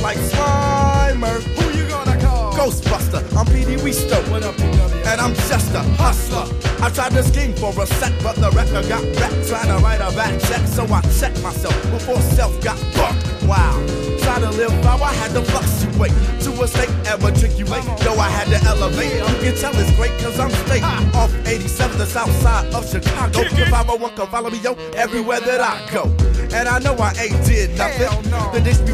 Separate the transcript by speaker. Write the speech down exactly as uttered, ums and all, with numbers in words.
Speaker 1: like Slimer.
Speaker 2: Who you gonna call?
Speaker 1: Ghostbuster, I'm P D Weesto.
Speaker 2: What up, P W?
Speaker 1: And I'm just a hustler. I tried to scheme for a set, but the record got wrecked. Trying to write a back check, so I checked myself before self got bucked. Wow. Try to live how I had to fluctuate to a state and matriculate. Though I had to elevate, you can tell it's great cause I'm state off eighty-seven, the south side of Chicago. The five oh one can follow me, yo, everywhere that I go. And I know I ain't did nothing. The dish be